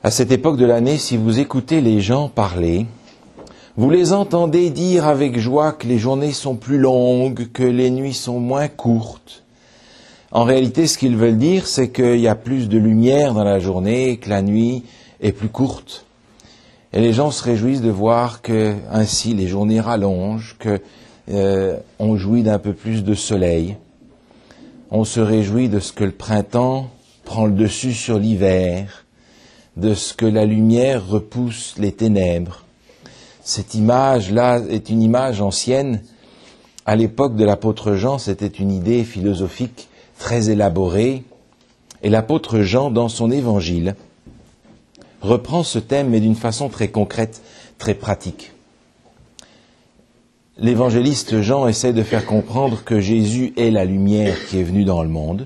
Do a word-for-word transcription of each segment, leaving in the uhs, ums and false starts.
À cette époque de l'année, si vous écoutez les gens parler, vous les entendez dire avec joie que les journées sont plus longues, que les nuits sont moins courtes. En réalité, ce qu'ils veulent dire, c'est qu'il y a plus de lumière dans la journée, que la nuit est plus courte. Et les gens se réjouissent de voir que ainsi les journées rallongent, que euh, on jouit d'un peu plus de soleil. On se réjouit de ce que le printemps prend le dessus sur l'hiver, de ce que la lumière repousse les ténèbres. Cette image-là est une image ancienne. À l'époque de l'apôtre Jean, c'était une idée philosophique très élaborée. Et l'apôtre Jean, dans son évangile, reprend ce thème, mais d'une façon très concrète, très pratique. L'évangéliste Jean essaie de faire comprendre que Jésus est la lumière qui est venue dans le monde.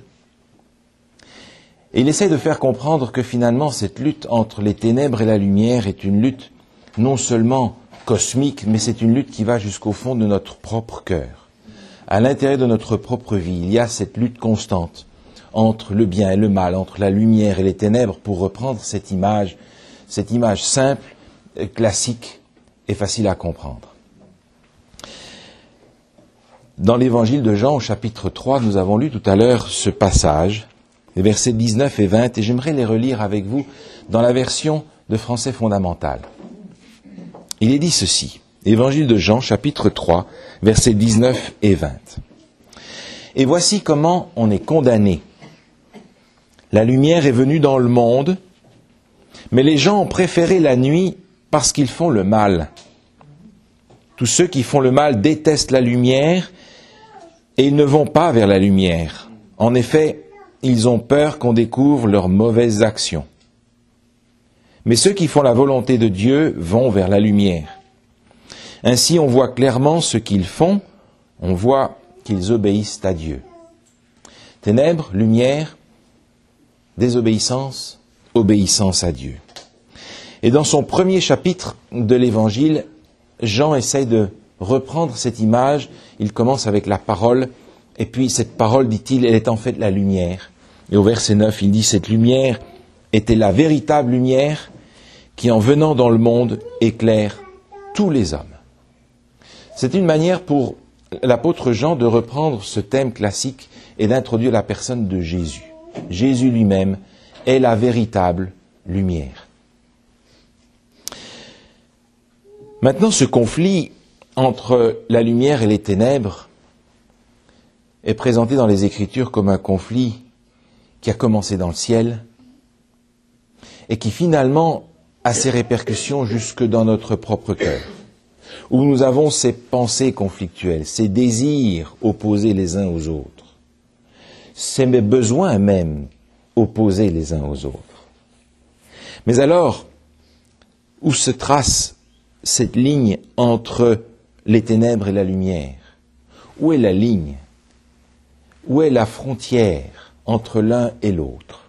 Et il essaie de faire comprendre que finalement, cette lutte entre les ténèbres et la lumière est une lutte non seulement cosmique, mais c'est une lutte qui va jusqu'au fond de notre propre cœur. À l'intérieur de notre propre vie, il y a cette lutte constante entre le bien et le mal, entre la lumière et les ténèbres, pour reprendre cette image, cette image simple, classique et facile à comprendre. Dans l'évangile de Jean, au chapitre trois, nous avons lu tout à l'heure ce passage, les versets dix-neuf et vingt, et j'aimerais les relire avec vous dans la version de français fondamental. Il est dit ceci, évangile de Jean, chapitre trois, versets dix-neuf et vingt. Et voici comment on est condamné. La lumière est venue dans le monde, mais les gens ont préféré la nuit parce qu'ils font le mal. Tous ceux qui font le mal détestent la lumière et ils ne vont pas vers la lumière. En effet, ils ont peur qu'on découvre leurs mauvaises actions. Mais ceux qui font la volonté de Dieu vont vers la lumière. Ainsi, on voit clairement ce qu'ils font, on voit qu'ils obéissent à Dieu. Ténèbres, lumière, désobéissance, obéissance à Dieu. Et dans son premier chapitre de l'Évangile, Jean essaye de reprendre cette image. Il commence avec la parole, et puis cette parole, dit-il, elle est en fait la lumière. Et au verset neuf, il dit, cette lumière était la véritable lumière qui, en venant dans le monde, éclaire tous les hommes. C'est une manière pour l'apôtre Jean de reprendre ce thème classique et d'introduire la personne de Jésus. Jésus lui-même est la véritable lumière. Maintenant, ce conflit entre la lumière et les ténèbres est présenté dans les Écritures comme un conflit qui a commencé dans le ciel et qui finalement a ses répercussions jusque dans notre propre cœur, où nous avons ces pensées conflictuelles, ces désirs opposés les uns aux autres, ces besoins même opposés les uns aux autres. Mais alors, où se trace cette ligne entre les ténèbres et la lumière? Où est la ligne? Où est la frontière entre l'un et l'autre?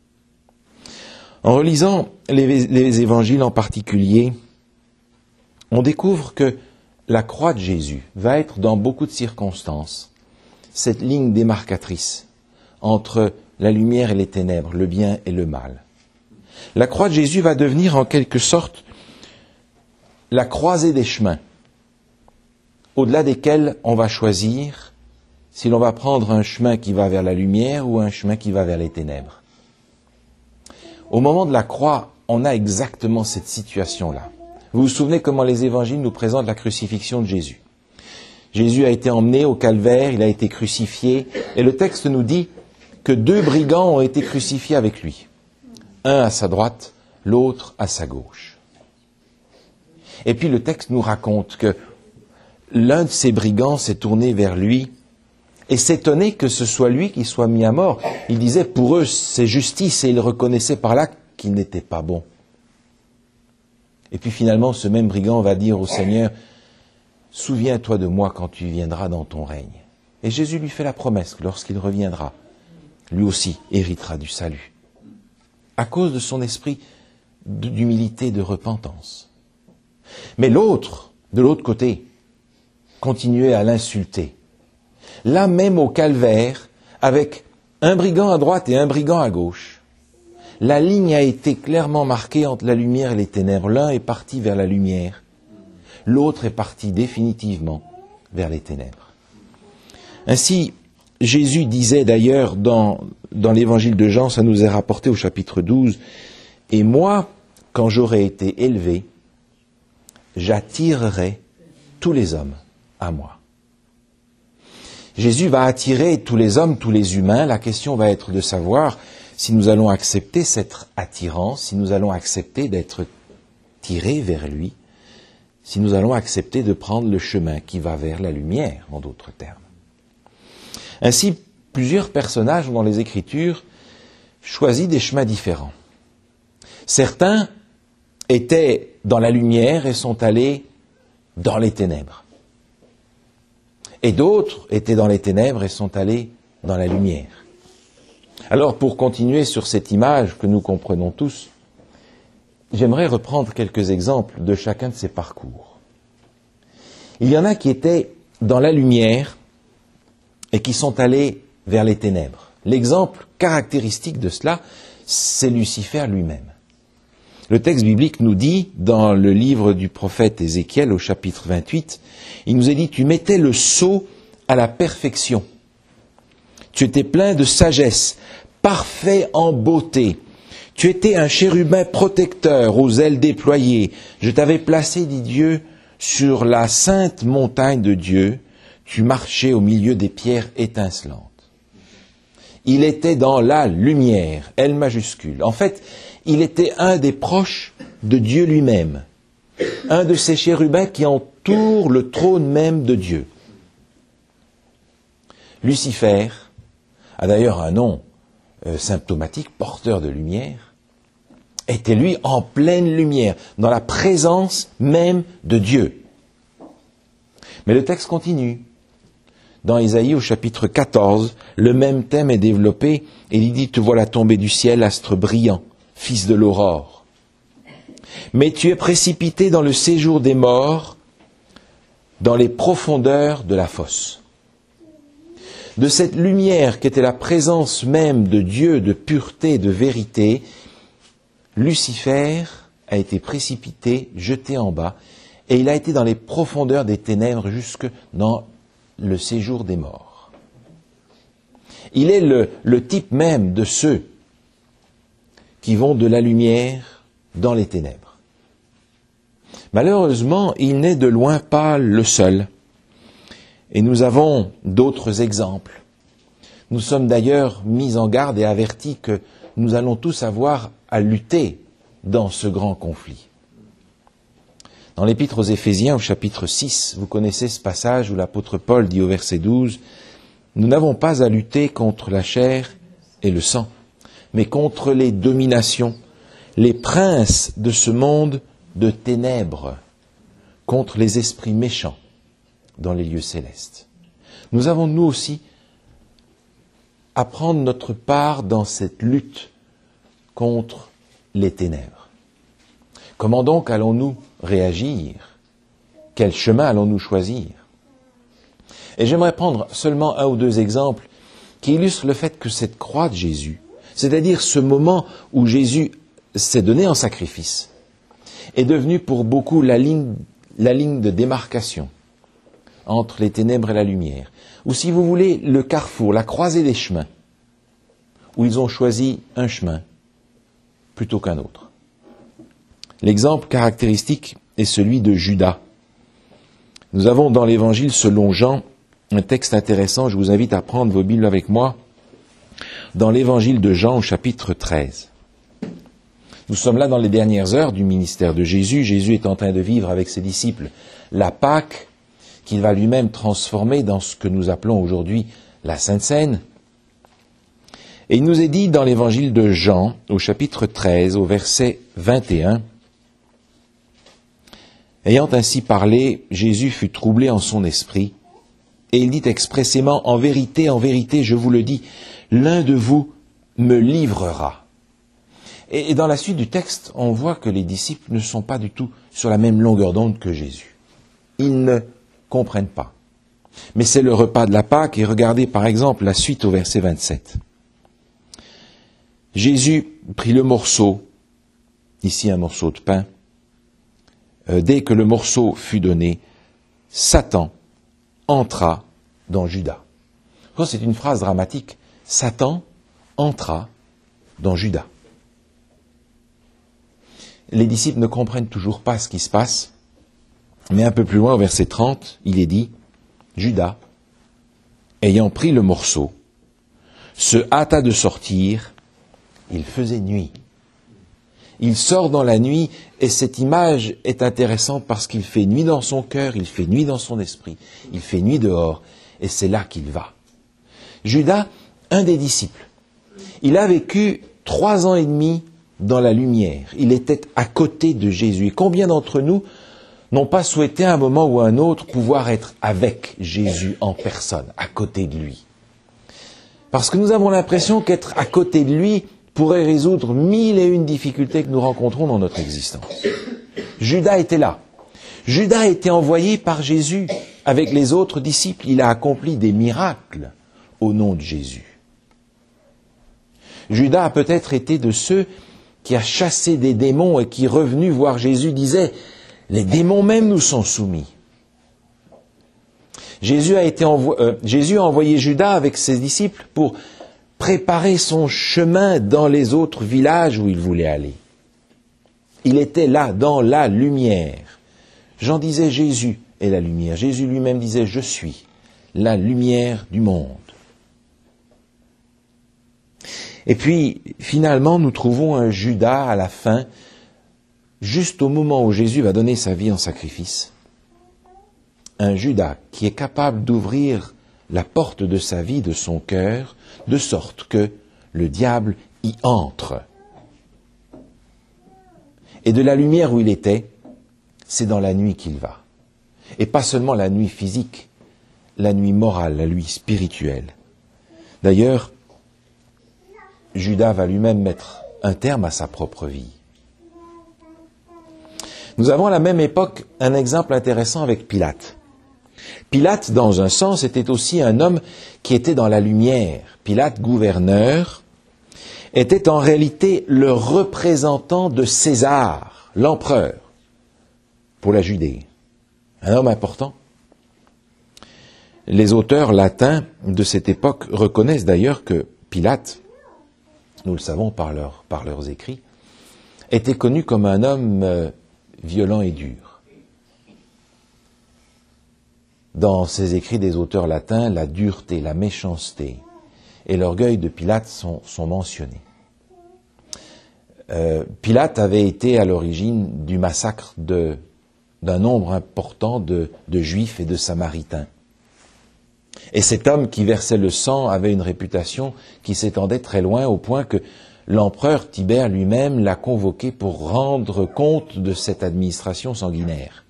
En relisant les, les évangiles en particulier, on découvre que la croix de Jésus va être dans beaucoup de circonstances cette ligne démarcatrice entre la lumière et les ténèbres, le bien et le mal. La croix de Jésus va devenir en quelque sorte la croisée des chemins, au-delà desquels on va choisir si l'on va prendre un chemin qui va vers la lumière ou un chemin qui va vers les ténèbres. Au moment de la croix, on a exactement cette situation-là. Vous vous souvenez comment les évangiles nous présentent la crucifixion de Jésus. Jésus a été emmené au calvaire, il a été crucifié, et le texte nous dit que deux brigands ont été crucifiés avec lui. Un à sa droite, l'autre à sa gauche. Et puis le texte nous raconte que l'un de ces brigands s'est tourné vers lui et s'étonnait que ce soit lui qui soit mis à mort. Il disait, pour eux, c'est justice, et il reconnaissait par là qu'il n'était pas bon. Et puis finalement, ce même brigand va dire au Seigneur, « Souviens-toi de moi quand tu viendras dans ton règne. » Et Jésus lui fait la promesse que lorsqu'il reviendra, lui aussi héritera du salut, à cause de son esprit d'humilité, de repentance. Mais l'autre, de l'autre côté, continuait à l'insulter. Là même au calvaire, avec un brigand à droite et un brigand à gauche. La ligne a été clairement marquée entre la lumière et les ténèbres. L'un est parti vers la lumière, l'autre est parti définitivement vers les ténèbres. Ainsi, Jésus disait d'ailleurs dans, dans l'évangile de Jean, ça nous est rapporté au chapitre douze, « Et moi, quand j'aurai été élevé, j'attirerai tous les hommes à moi. » Jésus va attirer tous les hommes, tous les humains. La question va être de savoir si nous allons accepter cette attirance, si nous allons accepter d'être tirés vers lui, si nous allons accepter de prendre le chemin qui va vers la lumière, en d'autres termes. Ainsi, plusieurs personnages ont dans les Écritures choisi des chemins différents. Certains étaient dans la lumière et sont allés dans les ténèbres. Et d'autres étaient dans les ténèbres et sont allés dans la lumière. Alors, pour continuer sur cette image que nous comprenons tous, j'aimerais reprendre quelques exemples de chacun de ces parcours. Il y en a qui étaient dans la lumière et qui sont allés vers les ténèbres. L'exemple caractéristique de cela, c'est Lucifer lui-même. Le texte biblique nous dit, dans le livre du prophète Ézéchiel, au chapitre vingt-huit, il nous est dit « Tu mettais le sceau à la perfection. Tu étais plein de sagesse, parfait en beauté. Tu étais un chérubin protecteur aux ailes déployées. Je t'avais placé, dit Dieu, sur la sainte montagne de Dieu. Tu marchais au milieu des pierres étincelantes. » Il était dans la lumière, L majuscule. En fait, il était un des proches de Dieu lui-même, un de ces chérubins qui entourent le trône même de Dieu. Lucifer a d'ailleurs un nom euh, symptomatique, porteur de lumière, était lui en pleine lumière, dans la présence même de Dieu. Mais le texte continue. Dans Ésaïe au chapitre quatorze, le même thème est développé et il dit « Te voilà tombé du ciel, astre brillant, fils de l'aurore. Mais tu es précipité dans le séjour des morts, dans les profondeurs de la fosse. » De cette lumière qui était la présence même de Dieu, de pureté, de vérité, Lucifer a été précipité, jeté en bas, et il a été dans les profondeurs des ténèbres jusque dans le séjour des morts. Il est le, le type même de ceux qui vont de la lumière dans les ténèbres. Malheureusement, il n'est de loin pas le seul. Et nous avons d'autres exemples. Nous sommes d'ailleurs mis en garde et avertis que nous allons tous avoir à lutter dans ce grand conflit. Dans l'Épître aux Éphésiens, au chapitre six, vous connaissez ce passage où l'apôtre Paul dit au verset douze, « Nous n'avons pas à lutter contre la chair et le sang, mais contre les dominations, les princes de ce monde de ténèbres, contre les esprits méchants dans les lieux célestes. » Nous avons, nous aussi, à prendre notre part dans cette lutte contre les ténèbres. Comment donc allons-nous réagir? Quel chemin allons-nous choisir? Et j'aimerais prendre seulement un ou deux exemples qui illustrent le fait que cette croix de Jésus, c'est-à-dire ce moment où Jésus s'est donné en sacrifice, est devenu pour beaucoup la ligne, la ligne de démarcation entre les ténèbres et la lumière. Ou si vous voulez, le carrefour, la croisée des chemins, où ils ont choisi un chemin plutôt qu'un autre. L'exemple caractéristique est celui de Judas. Nous avons dans l'Évangile selon Jean un texte intéressant, je vous invite à prendre vos Bibles avec moi, dans l'Évangile de Jean au chapitre treize. Nous sommes là dans les dernières heures du ministère de Jésus. Jésus est en train de vivre avec ses disciples la Pâque, qu'il va lui-même transformer dans ce que nous appelons aujourd'hui la Sainte Seine. Et il nous est dit dans l'Évangile de Jean, au chapitre treize, au verset vingt et un, « Ayant ainsi parlé, Jésus fut troublé en son esprit, et il dit expressément, « En vérité, en vérité, je vous le dis, l'un de vous me livrera. » Et dans la suite du texte, on voit que les disciples ne sont pas du tout sur la même longueur d'onde que Jésus. Ils ne comprennent pas. Mais c'est le repas de la Pâque, et regardez par exemple la suite au verset vingt-sept. Jésus prit le morceau, ici un morceau de pain. Euh, dès que le morceau fut donné, Satan entra dans Judas. C'est une phrase dramatique. Satan entra dans Judas. Les disciples ne comprennent toujours pas ce qui se passe, mais un peu plus loin, au verset trente, il est dit, Judas, ayant pris le morceau, se hâta de sortir, il faisait nuit. Il sort dans la nuit, et cette image est intéressante parce qu'il fait nuit dans son cœur, il fait nuit dans son esprit, il fait nuit dehors, et c'est là qu'il va. Judas, un des disciples, il a vécu trois ans et demi dans la lumière. Il était à côté de Jésus. Et combien d'entre nous n'ont pas souhaité à un moment ou à un autre pouvoir être avec Jésus en personne, à côté de lui? Parce que nous avons l'impression qu'être à côté de lui pourrait résoudre mille et une difficultés que nous rencontrons dans notre existence. Judas était là. Judas a été envoyé par Jésus avec les autres disciples. Il a accompli des miracles au nom de Jésus. Judas a peut-être été de ceux qui a chassé des démons et qui, revenu voir Jésus, disait « Les démons même nous sont soumis ». Jésus a, été envo- euh, Jésus a envoyé Judas avec ses disciples pour préparer son chemin dans les autres villages où il voulait aller. Il était là, dans la lumière. Jean disait « Jésus est la lumière ». Jésus lui-même disait « Je suis la lumière du monde ». Et puis, finalement, nous trouvons un Judas à la fin, juste au moment où Jésus va donner sa vie en sacrifice. Un Judas qui est capable d'ouvrir la porte de sa vie, de son cœur, de sorte que le diable y entre. Et de la lumière où il était, c'est dans la nuit qu'il va. Et pas seulement la nuit physique, la nuit morale, la nuit spirituelle. D'ailleurs, Judas va lui-même mettre un terme à sa propre vie. Nous avons à la même époque un exemple intéressant avec Pilate. Pilate, dans un sens, était aussi un homme qui était dans la lumière. Pilate, gouverneur, était en réalité le représentant de César, l'empereur, pour la Judée. Un homme important. Les auteurs latins de cette époque reconnaissent d'ailleurs que Pilate, nous le savons par, leur, par leurs écrits, était connu comme un homme euh, violent et dur. Dans ces écrits des auteurs latins, la dureté, la méchanceté et l'orgueil de Pilate sont, sont mentionnés. Euh, Pilate avait été à l'origine du massacre de, d'un nombre important de, de Juifs et de Samaritains. Et cet homme qui versait le sang avait une réputation qui s'étendait très loin, au point que l'empereur Tibère lui-même l'a convoqué pour rendre compte de cette administration sanguinaire.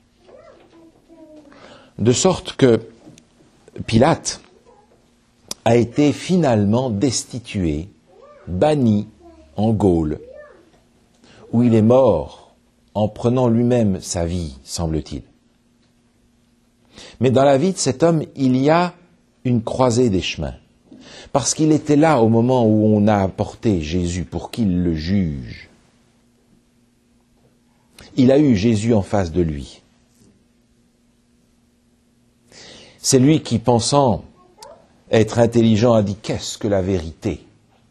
De sorte que Pilate a été finalement destitué, banni en Gaule, où il est mort en prenant lui-même sa vie, semble-t-il. Mais dans la vie de cet homme, il y a une croisée des chemins. Parce qu'il était là au moment où on a apporté Jésus pour qu'il le juge. Il a eu Jésus en face de lui. C'est lui qui, pensant être intelligent, a dit « Qu'est-ce que la vérité ?»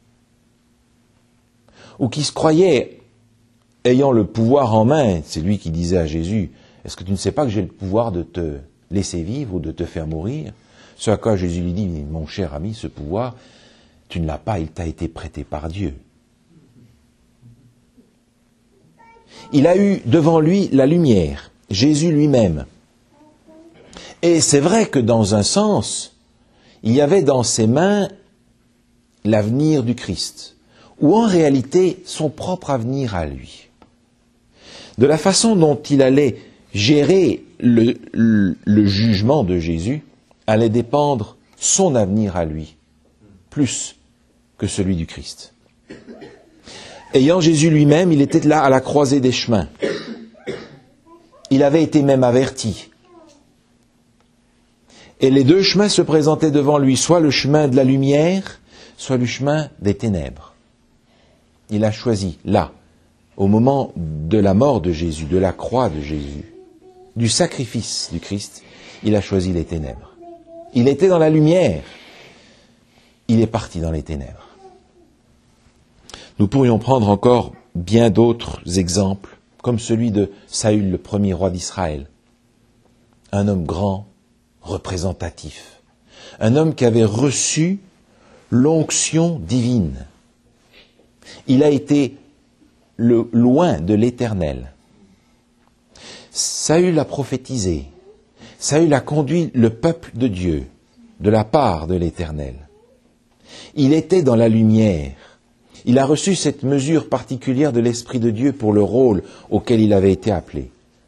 Ou qui se croyait ayant le pouvoir en main. C'est lui qui disait à Jésus « Est-ce que tu ne sais pas que j'ai le pouvoir de te laisser vivre ou de te faire mourir ?» Ce à quoi Jésus lui dit « Mon cher ami, ce pouvoir, tu ne l'as pas, il t'a été prêté par Dieu. » Il a eu devant lui la lumière, Jésus lui-même. Et c'est vrai que dans un sens, il y avait dans ses mains l'avenir du Christ, ou en réalité son propre avenir à lui. De la façon dont il allait gérer le, le, le jugement de Jésus, allait dépendre son avenir à lui, plus que celui du Christ. Ayant Jésus lui-même, il était là à la croisée des chemins. Il avait été même averti. Et les deux chemins se présentaient devant lui, soit le chemin de la lumière, soit le chemin des ténèbres. il a choisi, là, au moment de la mort de Jésus, de la croix de Jésus, du sacrifice du Christ, il a choisi les ténèbres. Il était dans la lumière, il est parti dans les ténèbres. Nous pourrions prendre encore bien d'autres exemples, comme celui de Saül, le premier roi d'Israël. Un homme grand, représentatif. Un homme qui avait reçu l'onction divine. Il a été le, loin de l'Éternel. Saül a prophétisé. Saül a conduit le peuple de Dieu de la part de l'Éternel. Il était dans la lumière. Il a reçu cette mesure particulière de l'Esprit de Dieu pour le rôle auquel il avait été appelé.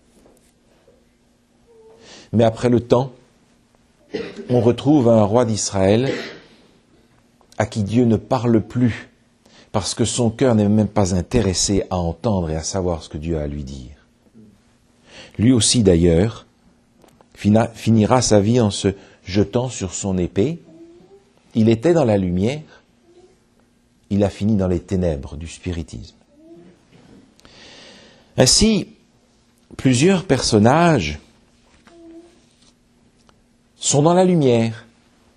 Mais après le temps, on retrouve un roi d'Israël à qui Dieu ne parle plus, parce que son cœur n'est même pas intéressé à entendre et à savoir ce que Dieu a à lui dire. Lui aussi, d'ailleurs, finira sa vie en se jetant sur son épée. Il était dans la lumière, il a fini dans les ténèbres du spiritisme. Ainsi, plusieurs personnages sont dans la lumière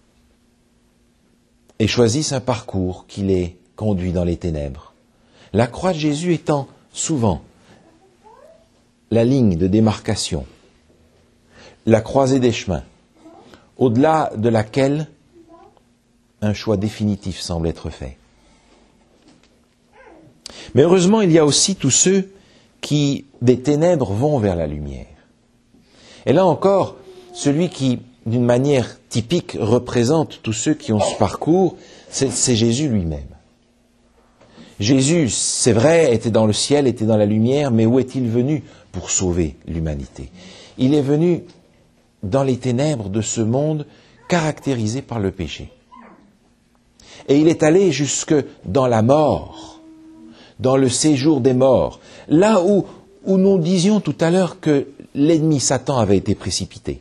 et choisissent un parcours qui les conduit dans les ténèbres. La croix de Jésus étant souvent la ligne de démarcation, la croisée des chemins, au-delà de laquelle un choix définitif semble être fait. Mais heureusement, il y a aussi tous ceux qui, des ténèbres, vont vers la lumière. Et là encore, celui qui, d'une manière typique, représente tous ceux qui ont ce parcours, c'est, c'est Jésus lui-même. Jésus, c'est vrai, était dans le ciel, était dans la lumière, mais où est-il venu pour sauver l'humanité? Il est venu dans les ténèbres de ce monde caractérisé par le péché. Et il est allé jusque dans la mort, dans le séjour des morts, là où, où nous disions tout à l'heure que l'ennemi Satan avait été précipité.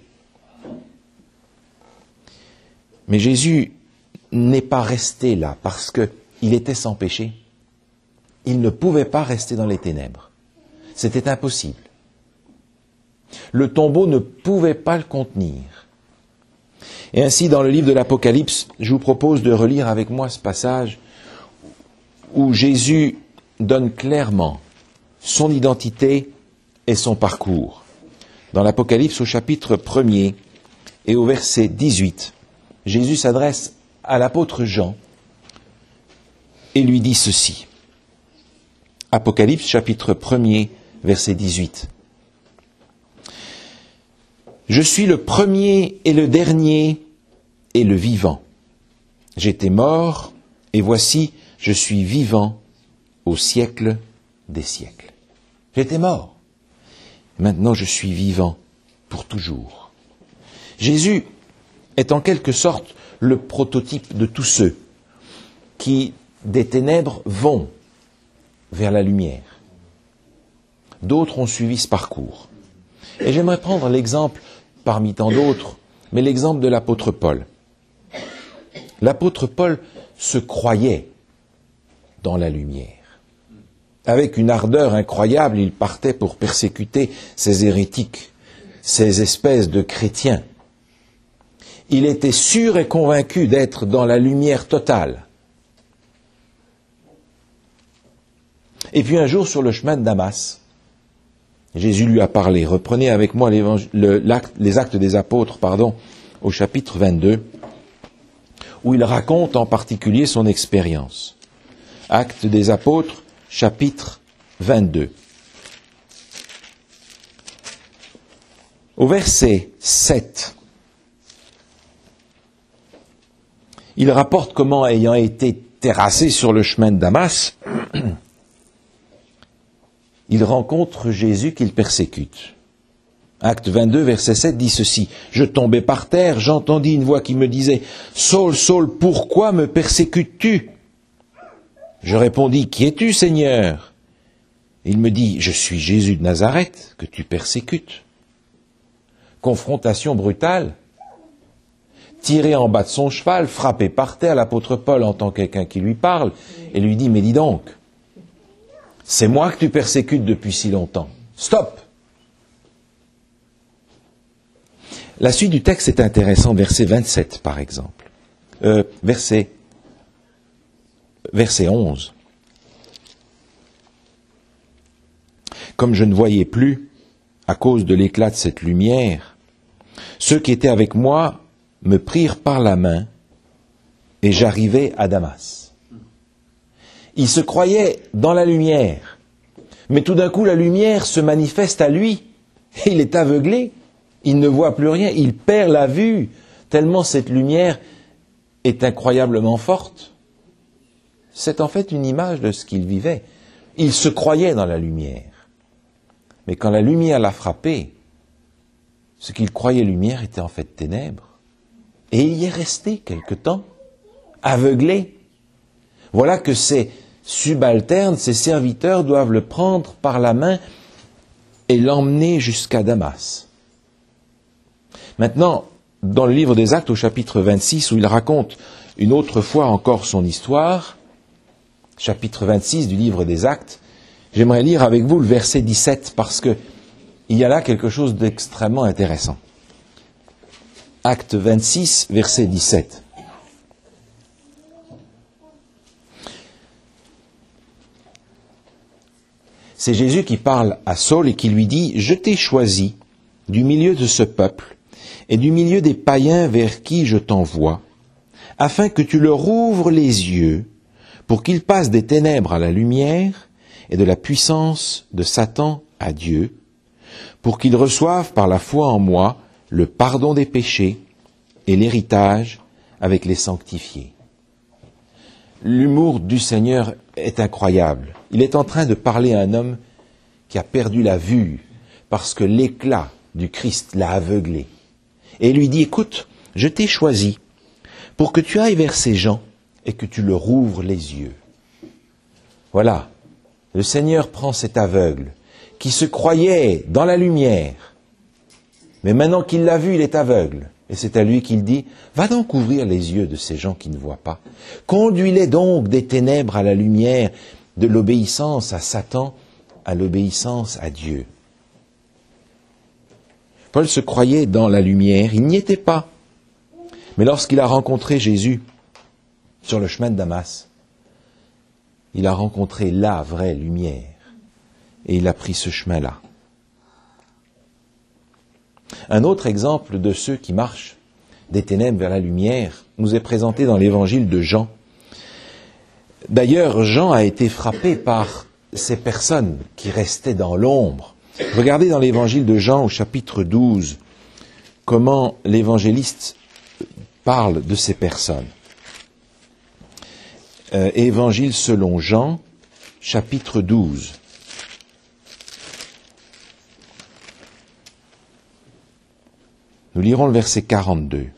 Mais Jésus n'est pas resté là parce qu'il était sans péché. Il ne pouvait pas rester dans les ténèbres. C'était impossible. Le tombeau ne pouvait pas le contenir. Et ainsi, dans le livre de l'Apocalypse, je vous propose de relire avec moi ce passage où Jésus donne clairement son identité et son parcours. Dans l'Apocalypse, au chapitre premier et au verset dix-huit, Jésus s'adresse à l'apôtre Jean et lui dit ceci. Apocalypse, chapitre premier, verset dix-huit. Je suis le premier et le dernier et le vivant. J'étais mort, et voici, je suis vivant au siècle des siècles. J'étais mort. Maintenant, je suis vivant pour toujours. Jésus est en quelque sorte le prototype de tous ceux qui, des ténèbres, vont vers la lumière. D'autres ont suivi ce parcours. Et j'aimerais prendre l'exemple, parmi tant d'autres, mais l'exemple de l'apôtre Paul. L'apôtre Paul se croyait dans la lumière. Avec une ardeur incroyable, il partait pour persécuter ces hérétiques, ces espèces de chrétiens. Il était sûr et convaincu d'être dans la lumière totale. Et puis un jour, sur le chemin de Damas, Jésus lui a parlé. Reprenez avec moi le, l'acte, les actes des apôtres, pardon, au chapitre vingt-deux, où il raconte en particulier son expérience. Actes des apôtres, chapitre vingt-deux. Au verset sept, il rapporte comment, ayant été terrassé sur le chemin de Damas, il rencontre Jésus qu'il persécute. Acte vingt-deux, verset sept dit ceci. Je tombais par terre, j'entendis une voix qui me disait « Saul, Saul, pourquoi me persécutes-tu » Je répondis « Qui es-tu, Seigneur » Il me dit « Je suis Jésus de Nazareth, que tu persécutes. » Confrontation brutale. Tiré en bas de son cheval, frappé par terre, l'apôtre Paul entend quelqu'un qui lui parle et lui dit « Mais dis donc, C'est moi que tu persécutes depuis si longtemps. Stop! La suite du texte est intéressante, verset vingt-sept par exemple. Euh, verset, verset onze. Comme je ne voyais plus, à cause de l'éclat de cette lumière, ceux qui étaient avec moi me prirent par la main et j'arrivai à Damas. Il se croyait dans la lumière, mais tout d'un coup la lumière se manifeste à lui. Il est aveuglé, il ne voit plus rien, il perd la vue, tellement cette lumière est incroyablement forte. C'est en fait une image de ce qu'il vivait. Il se croyait dans la lumière. Mais quand la lumière l'a frappé, ce qu'il croyait lumière était en fait ténèbres. Et il y est resté quelque temps, aveuglé. Voilà que ses subalternes, ses serviteurs doivent le prendre par la main et l'emmener jusqu'à Damas. Maintenant, dans le livre des Actes au chapitre vingt-six, où il raconte une autre fois encore son histoire, chapitre vingt-six du livre des Actes, j'aimerais lire avec vous le verset dix-sept, parce que il y a là quelque chose d'extrêmement intéressant. Acte vingt-six, verset dix-sept. C'est Jésus qui parle à Saul et qui lui dit « Je t'ai choisi du milieu de ce peuple et du milieu des païens vers qui je t'envoie, afin que tu leur ouvres les yeux pour qu'ils passent des ténèbres à la lumière et de la puissance de Satan à Dieu, pour qu'ils reçoivent par la foi en moi le pardon des péchés et l'héritage avec les sanctifiés. » L'humour du Seigneur est incroyable. Il est en train de parler à un homme qui a perdu la vue parce que l'éclat du Christ l'a aveuglé. Et il lui dit, écoute, je t'ai choisi pour que tu ailles vers ces gens et que tu leur ouvres les yeux. Voilà, le Seigneur prend cet aveugle qui se croyait dans la lumière, mais maintenant qu'il l'a vu, il est aveugle. Et c'est à lui qu'il dit, va donc ouvrir les yeux de ces gens qui ne voient pas. Conduis-les donc des ténèbres à la lumière, de l'obéissance à Satan à l'obéissance à Dieu. Paul se croyait dans la lumière, il n'y était pas. Mais lorsqu'il a rencontré Jésus sur le chemin de Damas, il a rencontré la vraie lumière et il a pris ce chemin-là. Un autre exemple de ceux qui marchent des ténèbres vers la lumière nous est présenté dans l'évangile de Jean. D'ailleurs, Jean a été frappé par ces personnes qui restaient dans l'ombre. Regardez dans l'évangile de Jean au chapitre douze, comment l'évangéliste parle de ces personnes. Euh, évangile selon Jean, chapitre douze. Nous lirons le verset quarante-deux.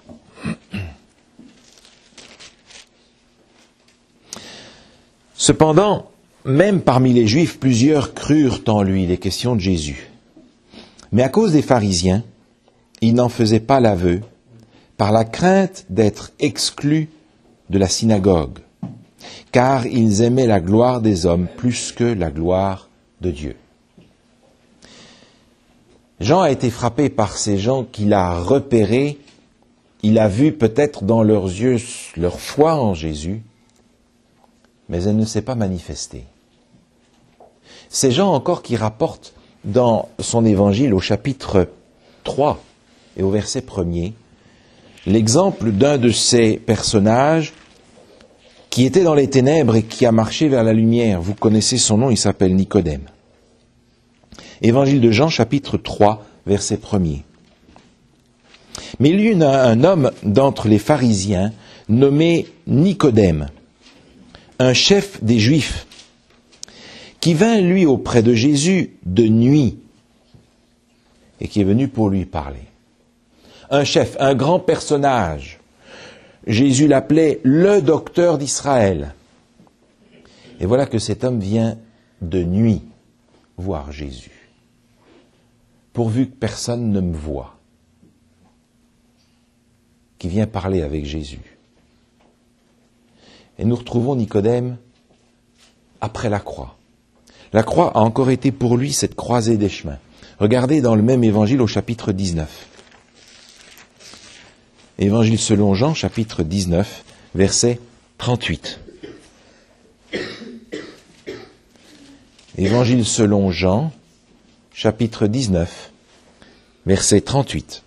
Cependant, même parmi les Juifs, plusieurs crurent en lui, les questions de Jésus. Mais à cause des pharisiens, ils n'en faisaient pas l'aveu, par la crainte d'être exclus de la synagogue, car ils aimaient la gloire des hommes plus que la gloire de Dieu. Jean a été frappé par ces gens qu'il a repérés, il a vu peut-être dans leurs yeux leur foi en Jésus, mais elle ne s'est pas manifestée. Ces gens encore qui rapportent dans son évangile au chapitre trois et au verset premier, l'exemple d'un de ces personnages qui était dans les ténèbres et qui a marché vers la lumière. Vous connaissez son nom, il s'appelle Nicodème. Évangile de Jean, chapitre trois, verset premier. Mais il y eut un homme d'entre les pharisiens nommé Nicodème, un chef des Juifs, qui vint lui auprès de Jésus de nuit et qui est venu pour lui parler. Un chef, un grand personnage. Jésus l'appelait le docteur d'Israël. Et voilà que cet homme vient de nuit voir Jésus, pourvu que personne ne me voie, qui vient parler avec Jésus. Et nous retrouvons Nicodème après la croix. La croix a encore été pour lui cette croisée des chemins. Regardez dans le même évangile au chapitre dix-neuf. Évangile selon Jean, chapitre dix-neuf, verset trente-huit. Évangile selon Jean, chapitre dix-neuf, verset trente-huit.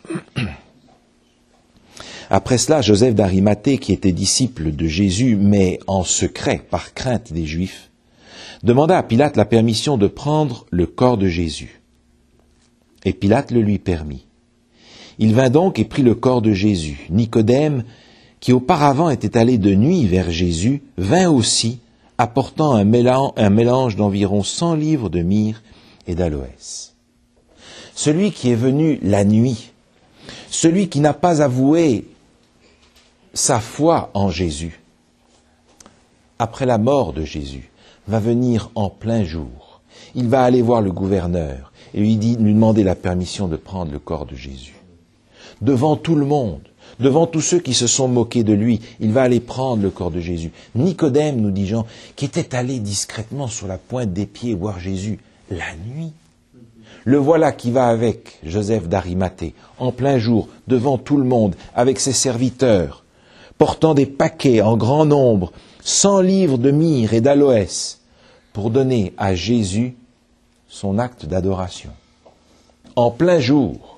Après cela, Joseph d'Arimathée, qui était disciple de Jésus, mais en secret, par crainte des Juifs, demanda à Pilate la permission de prendre le corps de Jésus. Et Pilate le lui permit. Il vint donc et prit le corps de Jésus. Nicodème, qui auparavant était allé de nuit vers Jésus, vint aussi, apportant un mélange, un mélange d'environ cent livres de myrrhe et d'aloès. Celui qui est venu la nuit, celui qui n'a pas avoué sa foi en Jésus, après la mort de Jésus, va venir en plein jour. Il va aller voir le gouverneur et lui, dit, lui demander la permission de prendre le corps de Jésus. Devant tout le monde, devant tous ceux qui se sont moqués de lui, il va aller prendre le corps de Jésus. Nicodème, nous dit Jean, qui était allé discrètement sur la pointe des pieds voir Jésus la nuit. Le voilà qui va avec Joseph d'Arimathée, en plein jour, devant tout le monde, avec ses serviteurs, portant des paquets en grand nombre, cent livres de myrrhe et d'aloès, pour donner à Jésus son acte d'adoration. En plein jour,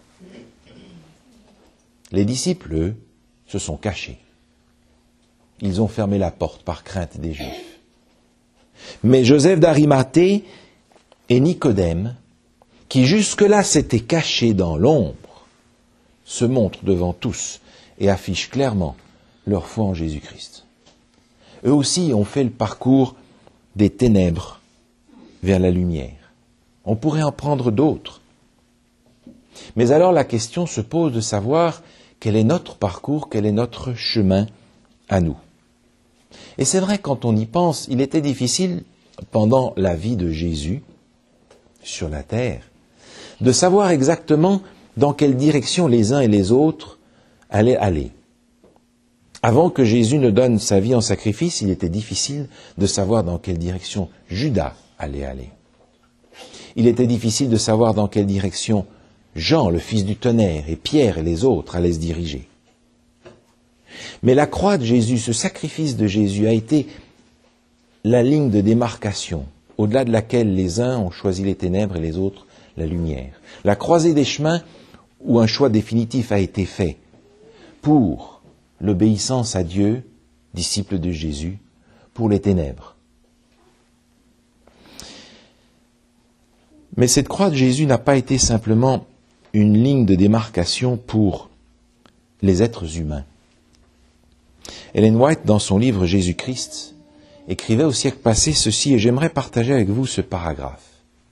les disciples, eux, se sont cachés. Ils ont fermé la porte par crainte des Juifs. Mais Joseph d'Arimathée et Nicodème, qui jusque-là s'étaient cachés dans l'ombre, se montrent devant tous et affichent clairement leur foi en Jésus-Christ. Eux aussi ont fait le parcours des ténèbres vers la lumière. On pourrait en prendre d'autres. Mais alors la question se pose de savoir quel est notre parcours, quel est notre chemin à nous. Et c'est vrai, quand on y pense, il était difficile, pendant la vie de Jésus, sur la terre, de savoir exactement dans quelle direction les uns et les autres allaient aller. Avant que Jésus ne donne sa vie en sacrifice, il était difficile de savoir dans quelle direction Judas allait aller. Il était difficile de savoir dans quelle direction Jean, le fils du tonnerre, et Pierre et les autres allaient se diriger. Mais la croix de Jésus, ce sacrifice de Jésus, a été la ligne de démarcation, au-delà de laquelle les uns ont choisi les ténèbres et les autres la lumière. La croisée des chemins où un choix définitif a été fait pour l'obéissance à Dieu, disciple de Jésus, pour les ténèbres. Mais cette croix de Jésus n'a pas été simplement une ligne de démarcation pour les êtres humains. Ellen White, dans son livre Jésus-Christ, écrivait au siècle passé ceci, et j'aimerais partager avec vous ce paragraphe.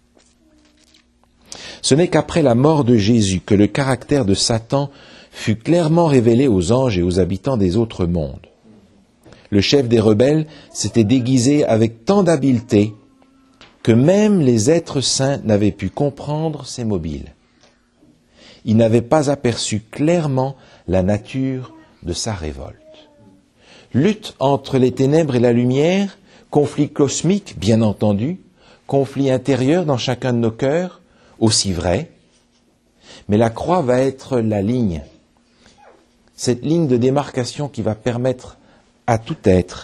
Ce n'est qu'après la mort de Jésus que le caractère de Satan fut clairement révélé aux anges et aux habitants des autres mondes. Le chef des rebelles s'était déguisé avec tant d'habileté que même les êtres saints n'avaient pu comprendre ses mobiles. Ils n'avaient pas aperçu clairement la nature de sa révolte. Lutte entre les ténèbres et la lumière, conflit cosmique, bien entendu, conflit intérieur dans chacun de nos cœurs, aussi vrai, mais la croix va être la ligne, cette ligne de démarcation qui va permettre à tout être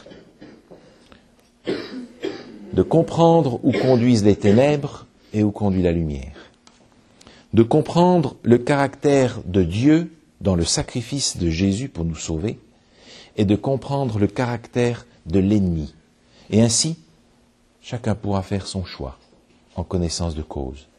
de comprendre où conduisent les ténèbres et où conduit la lumière, de comprendre le caractère de Dieu dans le sacrifice de Jésus pour nous sauver, et de comprendre le caractère de l'ennemi. Et ainsi, chacun pourra faire son choix en connaissance de cause.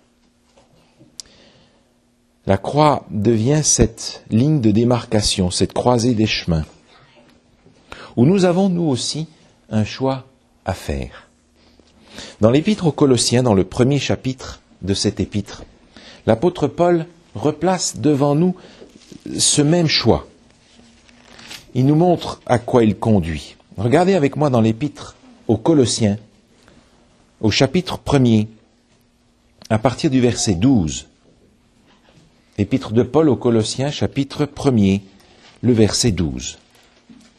La croix devient cette ligne de démarcation, cette croisée des chemins, où nous avons, nous aussi, un choix à faire. Dans l'épître aux Colossiens, dans le premier chapitre de cette épître, l'apôtre Paul replace devant nous ce même choix. Il nous montre à quoi il conduit. Regardez avec moi dans l'épître aux Colossiens, au chapitre premier, à partir du verset douze. Épître de Paul aux Colossiens, chapitre premier, le verset douze.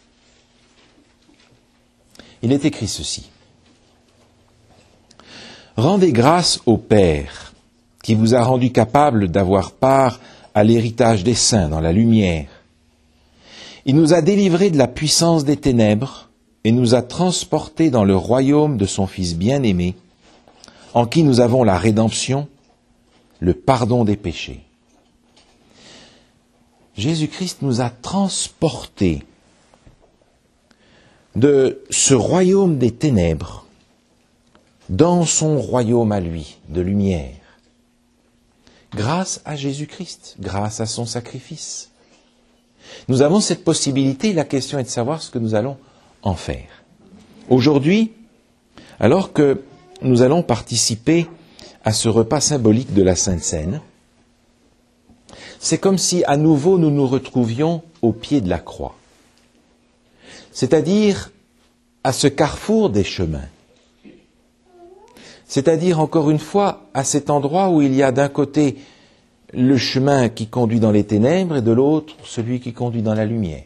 Il est écrit ceci. Rendez grâce au Père, qui vous a rendu capable d'avoir part à l'héritage des saints dans la lumière. Il nous a délivrés de la puissance des ténèbres et nous a transportés dans le royaume de son Fils bien-aimé, en qui nous avons la rédemption, le pardon des péchés. Jésus-Christ nous a transportés de ce royaume des ténèbres dans son royaume à lui, de lumière. Grâce à Jésus-Christ, grâce à son sacrifice. Nous avons cette possibilité, la question est de savoir ce que nous allons en faire. Aujourd'hui, alors que nous allons participer à ce repas symbolique de la Sainte Seine, c'est comme si à nouveau nous nous retrouvions au pied de la croix. C'est-à-dire à ce carrefour des chemins. C'est-à-dire encore une fois à cet endroit où il y a d'un côté le chemin qui conduit dans les ténèbres et de l'autre celui qui conduit dans la lumière.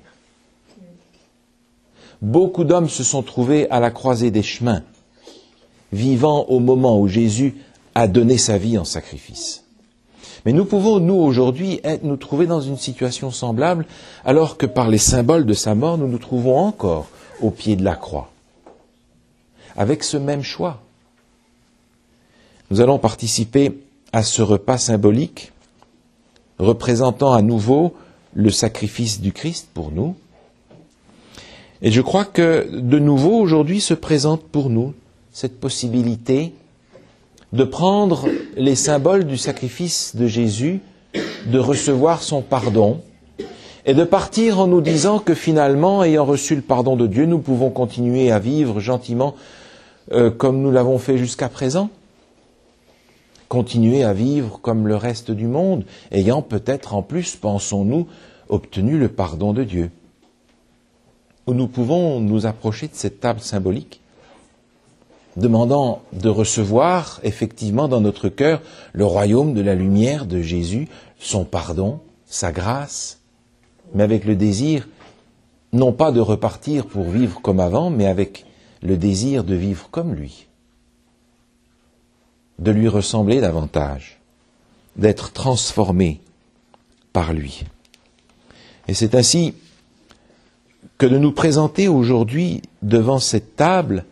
Beaucoup d'hommes se sont trouvés à la croisée des chemins, vivant au moment où Jésus a donné sa vie en sacrifice. Mais nous pouvons, nous, aujourd'hui, être, nous trouver dans une situation semblable, alors que par les symboles de sa mort, nous nous trouvons encore au pied de la croix, avec ce même choix. Nous allons participer à ce repas symbolique, représentant à nouveau le sacrifice du Christ pour nous. Et je crois que, de nouveau, aujourd'hui, se présente pour nous cette possibilité de prendre les symboles du sacrifice de Jésus, de recevoir son pardon, et de partir en nous disant que finalement, ayant reçu le pardon de Dieu, nous pouvons continuer à vivre gentiment euh, comme nous l'avons fait jusqu'à présent. Continuer à vivre comme le reste du monde, ayant peut-être en plus, pensons-nous, obtenu le pardon de Dieu. Où nous pouvons nous approcher de cette table symbolique, demandant de recevoir effectivement dans notre cœur le royaume de la lumière de Jésus, son pardon, sa grâce, mais avec le désir, non pas de repartir pour vivre comme avant, mais avec le désir de vivre comme lui, de lui ressembler davantage, d'être transformé par lui. Et c'est ainsi que de nous présenter aujourd'hui devant cette table,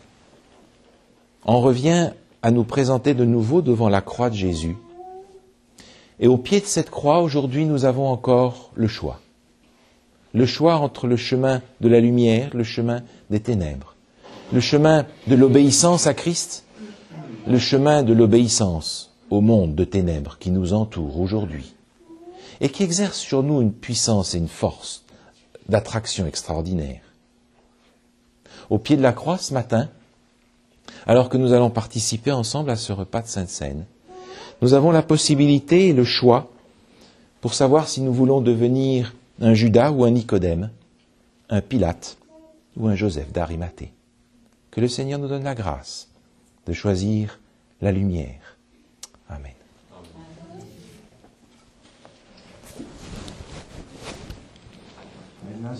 on revient à nous présenter de nouveau devant la croix de Jésus. Et au pied de cette croix, aujourd'hui, nous avons encore le choix. Le choix entre le chemin de la lumière, le chemin des ténèbres. Le chemin de l'obéissance à Christ, le chemin de l'obéissance au monde de ténèbres qui nous entoure aujourd'hui. Et qui exerce sur nous une puissance et une force d'attraction extraordinaire. Au pied de la croix, ce matin, alors que nous allons participer ensemble à ce repas de Sainte Seine, nous avons la possibilité et le choix pour savoir si nous voulons devenir un Judas ou un Nicodème, un Pilate ou un Joseph d'Arimathée. Que le Seigneur nous donne la grâce de choisir la lumière.